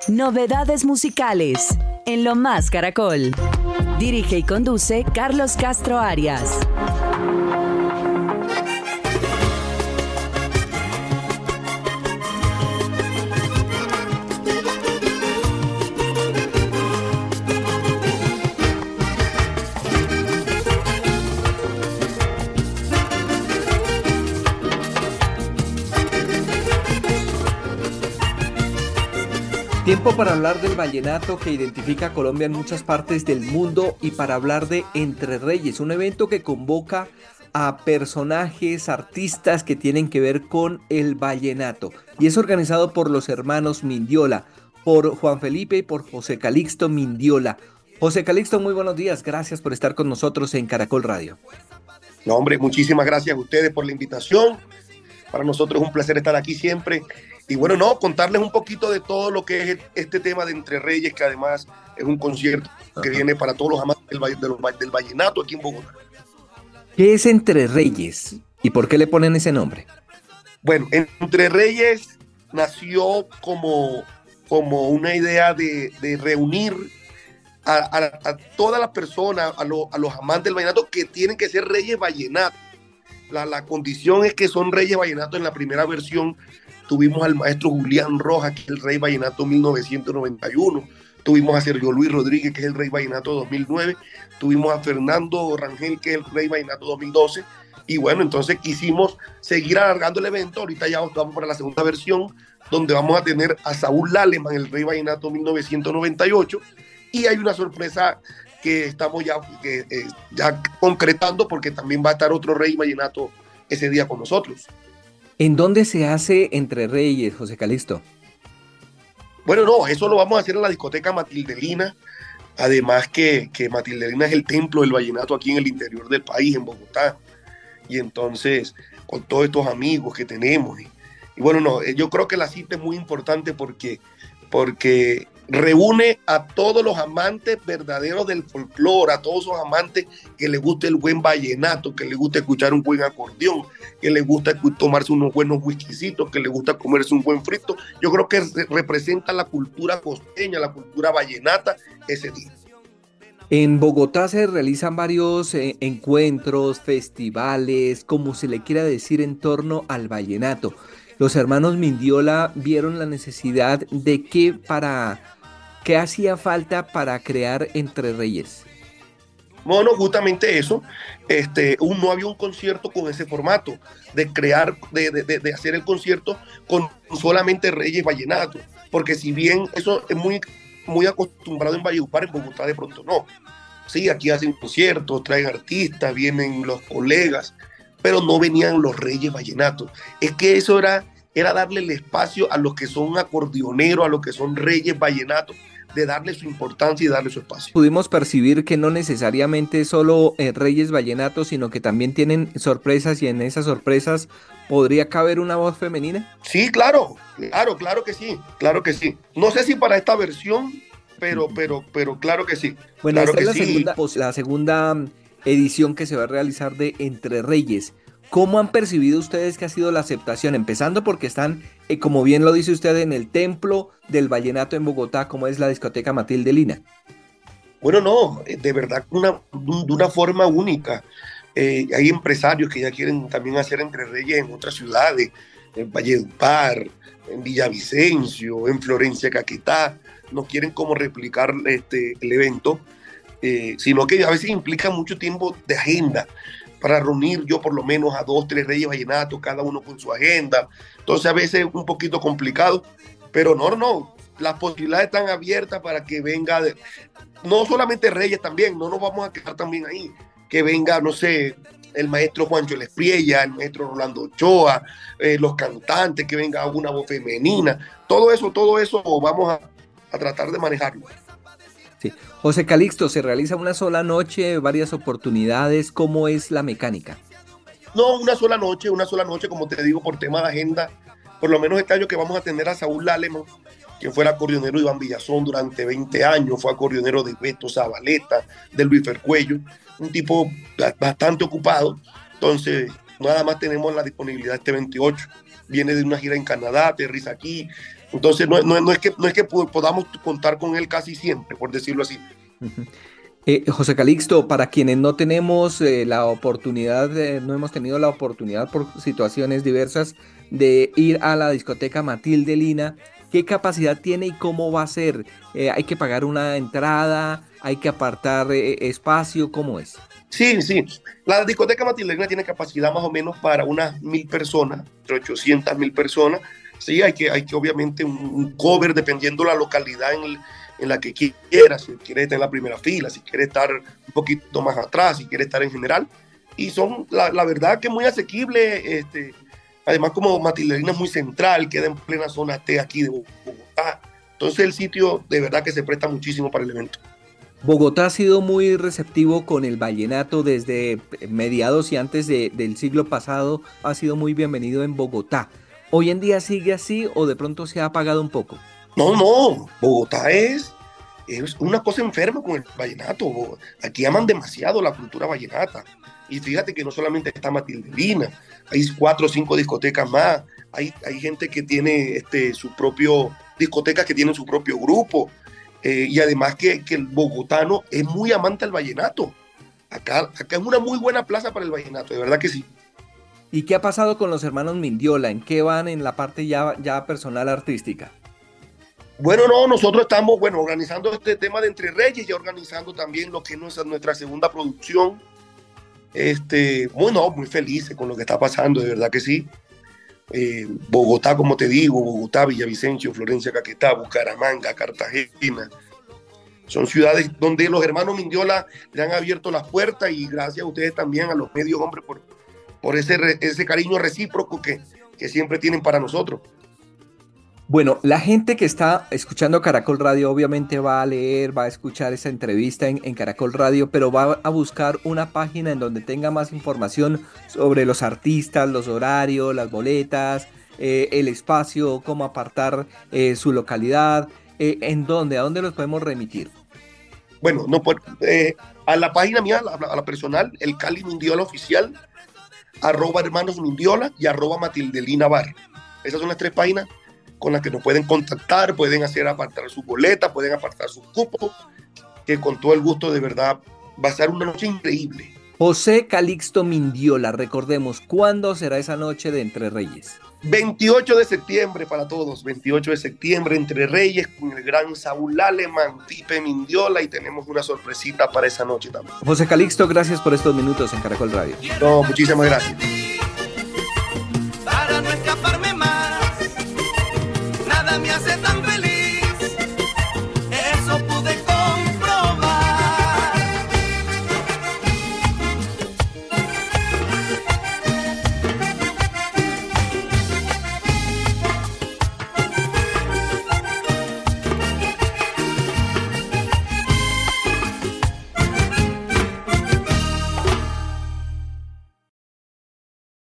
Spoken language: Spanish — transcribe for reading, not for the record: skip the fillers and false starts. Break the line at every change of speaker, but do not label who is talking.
Novedades musicales en Lo Más Caracol. Dirige y conduce Carlos Castro Arias.
Tiempo para hablar del vallenato que identifica a Colombia en muchas partes del mundo y para hablar de Entre Reyes, un evento que convoca a personajes, artistas que tienen que ver con el vallenato y es organizado por los hermanos Mindiola, por Juan Felipe y por José Calixto Mindiola. José Calixto, muy buenos días, gracias por estar con nosotros en Caracol Radio.
No, hombre, muchísimas gracias a ustedes por la invitación. Para nosotros es un placer estar aquí siempre. Y bueno, contarles un poquito de todo lo que es este tema de Entre Reyes, que además es un concierto que viene para todos los amantes del vallenato aquí en Bogotá.
¿Qué es Entre Reyes y por qué le ponen ese nombre?
Bueno, Entre Reyes nació como una idea de reunir a todas las personas, a los amantes del vallenato que tienen que ser reyes vallenatos. La condición es que son reyes vallenatos. En la primera versión tuvimos al maestro Julián Rojas, que es el rey vallenato 1991. Tuvimos a Sergio Luis Rodríguez, que es el rey vallenato 2009. Tuvimos a Fernando Rangel, que es el rey vallenato 2012. Y bueno, entonces quisimos seguir alargando el evento. Ahorita ya vamos para la segunda versión, donde vamos a tener a Saúl Laleman, el rey vallenato 1998. Y hay una sorpresa que estamos ya concretando, porque también va a estar otro rey vallenato ese día con nosotros.
¿En dónde se hace Entre Reyes, José Calixto?
Bueno, eso lo vamos a hacer en la discoteca Matildelina. Además que Matildelina es el templo del vallenato aquí en el interior del país, en Bogotá. Y entonces, con todos estos amigos que tenemos. Y bueno, yo creo que la cita es muy importante porque reúne a todos los amantes verdaderos del folclore, a todos esos amantes que les gusta el buen vallenato, que les gusta escuchar un buen acordeón, que les gusta tomarse unos buenos whiskycitos, que les gusta comerse un buen frito. Yo creo que representa la cultura costeña, la cultura vallenata ese día.
En Bogotá se realizan varios encuentros, festivales, como se le quiera decir, en torno al vallenato. Los hermanos Mindiola vieron la necesidad de ¿qué hacía falta para crear Entre Reyes?
Bueno, justamente eso. No había un concierto con ese formato, de crear, de hacer el concierto con solamente reyes vallenatos. Porque si bien eso es muy, muy acostumbrado en Valledupar, en Bogotá de pronto no. Sí, aquí hacen conciertos, traen artistas, vienen los colegas, pero no venían los reyes vallenatos. Es que eso era darle el espacio a los que son acordeoneros, a los que son reyes vallenatos, de darle su importancia y darle su espacio.
Pudimos percibir que no necesariamente solo reyes vallenatos, sino que también tienen sorpresas y en esas sorpresas ¿podría caber una voz femenina?
Sí, claro que sí, claro que sí. No sé si para esta versión, pero claro que sí.
Bueno,
claro
esta
que
es la segunda edición que se va a realizar de Entre Reyes. ¿Cómo han percibido ustedes que ha sido la aceptación? Empezando porque están, como bien lo dice usted, en el templo del vallenato en Bogotá, como es la discoteca Matildelina.
Bueno, de verdad, de una forma única. Hay empresarios que ya quieren también hacer Entre Reyes en otras ciudades, en Valledupar, en Villavicencio, en Florencia, Caquetá. No quieren como replicar el evento, sino que a veces implica mucho tiempo de agenda para reunir yo por lo menos a 2, 3 reyes vallenatos, cada uno con su agenda. Entonces a veces es un poquito complicado, pero no, las posibilidades están abiertas para que venga, no solamente reyes también, no nos vamos a quedar también ahí, que venga, no sé, el maestro Juancho Lespriella, el maestro Rolando Ochoa, los cantantes, que venga una voz femenina, todo eso vamos a tratar de manejarlo.
Sí. José Calixto, ¿se realiza una sola noche, varias oportunidades? ¿Cómo es la mecánica?
No, una sola noche, como te digo, por tema de agenda. Por lo menos este año que vamos a tener a Saúl Laleman, que fue el acordeonero de Iván Villazón durante 20 años, fue acordeonero de Beto Zabaleta, de Luis Fercuello, un tipo bastante ocupado. Entonces, nada más tenemos la disponibilidad este 28. Viene de una gira en Canadá, aterriza aquí, Entonces no es que podamos contar con él casi siempre, por decirlo así.
Ujú. José Calixto, para quienes no tenemos la oportunidad, no hemos tenido la oportunidad por situaciones diversas de ir a la discoteca Matilde Lina, ¿qué capacidad tiene y cómo va a ser? ¿Hay que pagar una entrada? ¿Hay que apartar espacio? ¿Cómo es?
Sí, sí. La discoteca Matilde Lina tiene capacidad más o menos para unas 1.000 personas, entre 800, 1.000 personas. Sí, hay que obviamente un cover dependiendo la localidad en la que quiera, si quiere estar en la primera fila, si quiere estar un poquito más atrás, si quiere estar en general. Y son, la verdad que muy asequible, además como Matilde Lina es muy central, queda en plena zona T aquí de Bogotá. Entonces el sitio de verdad que se presta muchísimo para el evento.
Bogotá ha sido muy receptivo con el vallenato desde mediados y antes del siglo pasado, ha sido muy bienvenido en Bogotá. ¿Hoy en día sigue así o de pronto se ha apagado un poco?
No, no, Bogotá es una cosa enferma con el vallenato. Aquí aman demasiado la cultura vallenata. Y fíjate que no solamente está Matilde Lina, hay 4 o 5 discotecas más, hay gente que tiene su propio, discotecas que tienen su propio grupo, y además que el bogotano es muy amante al vallenato. Acá es una muy buena plaza para el vallenato, de verdad que sí.
¿Y qué ha pasado con los hermanos Mindiola? ¿En qué van en la parte ya personal artística?
Bueno, no, nosotros estamos, bueno, organizando este tema de Entre Reyes, ya organizando también lo que es nuestra segunda producción. Bueno, muy felices con lo que está pasando, de verdad que sí. Bogotá, como te digo, Bogotá, Villavicencio, Florencia, Caquetá, Bucaramanga, Cartagena. Son ciudades donde los hermanos Mindiola le han abierto las puertas y gracias a ustedes también, a los medios, hombre, por ese cariño recíproco que siempre tienen para nosotros.
Bueno, la gente que está escuchando Caracol Radio obviamente va a leer, va a escuchar esta entrevista en Caracol Radio, pero va a buscar una página en donde tenga más información sobre los artistas, los horarios, las boletas, el espacio, cómo apartar su localidad, ¿a dónde los podemos remitir?
Bueno, no, a la página mía, a la personal, el Cali Mindiola Oficial, @hermanos Mindiola y @Matildelina Bar. Esas son las 3 páginas con las que nos pueden contactar, pueden hacer apartar su boleta, pueden apartar sus cupos, que con todo el gusto, de verdad va a ser una noche increíble.
José Calixto Mindiola, recordemos, ¿cuándo será esa noche de Entre Reyes?
28 de septiembre para todos, 28 de septiembre, Entre Reyes, con el gran Saúl Aleman, Pipe Mindiola, y tenemos una sorpresita para esa noche también.
José Calixto, gracias por estos minutos en Caracol Radio.
No, muchísimas gracias.